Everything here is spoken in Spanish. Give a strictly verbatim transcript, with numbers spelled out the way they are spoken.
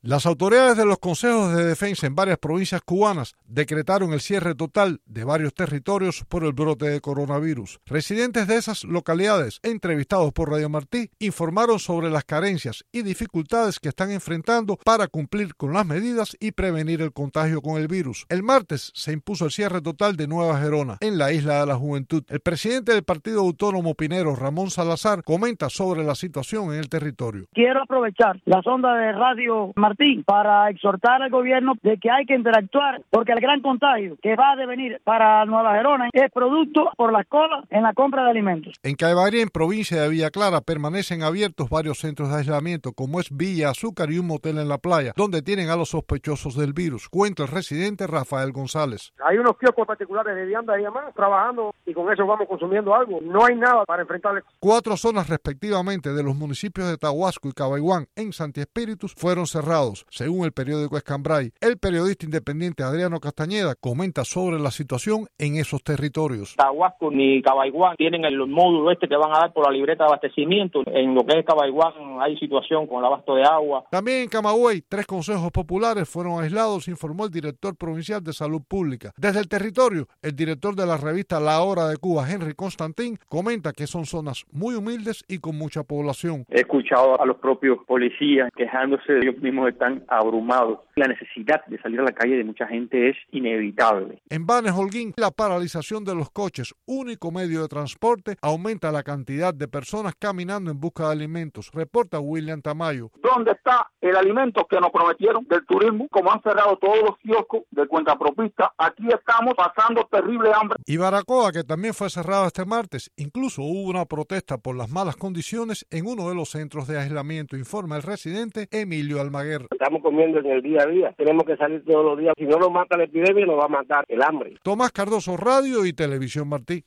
Las autoridades de los consejos de defensa en varias provincias cubanas decretaron el cierre total de varios territorios por el brote de coronavirus. Residentes de esas localidades, entrevistados por Radio Martí, informaron sobre las carencias y dificultades que están enfrentando para cumplir con las medidas y prevenir el contagio con el virus. El martes se impuso el cierre total de Nueva Gerona, en la Isla de la Juventud. El presidente del Partido Autónomo Pinero, Ramón Salazar, comenta sobre la situación en el territorio. Quiero aprovechar la sonda de Radio Martí para exhortar al gobierno de que hay que interactuar porque el gran contagio que va a devenir para Nueva Gerona es producto por las colas en la compra de alimentos. En Caibarí, en provincia de Villa Clara, permanecen abiertos varios centros de aislamiento, como es Villa Azúcar y un motel en la playa, donde tienen a los sospechosos del virus, cuenta el residente Rafael González. Hay unos kioscos particulares de vianda y demás trabajando y con eso vamos consumiendo algo. No hay nada para enfrentarle. Cuatro zonas respectivamente de los municipios de Tahuasco y Cabaiguán en Santi Espíritus fueron cerrados. Según el periódico Escambray, el periodista independiente Adriano Castañeda comenta sobre la situación en esos territorios. Tahuasco ni Cabaiguán tienen el módulo este que van a dar por la libreta de abastecimiento. En lo que es Cabaiguán hay situación con el abasto de agua. También en Camagüey, tres consejos populares fueron aislados, informó el director provincial de Salud Pública. Desde el territorio, el director de la revista La Hora de Cuba, Henry Constantín, comenta que son zonas muy humildes y con mucha población. He escuchado a los propios policías quejándose de ellos mismos están abrumados. La necesidad de salir a la calle de mucha gente es inevitable. En Banes, Holguín, la paralización de los coches, único medio de transporte, aumenta la cantidad de personas caminando en busca de alimentos, reporta William Tamayo. ¿Dónde está el alimento que nos prometieron del turismo? Como han cerrado todos los kioscos de cuentapropista, aquí estamos pasando terrible hambre. Y Baracoa, que también fue cerrado este martes, incluso hubo una protesta por las malas condiciones en uno de los centros de aislamiento, informa el residente Emilio Almaguer. Estamos comiendo en el día a día, tenemos que salir todos los días. Si no nos mata la epidemia, nos va a matar el hambre. Tomás Cardoso, Radio y Televisión Martí.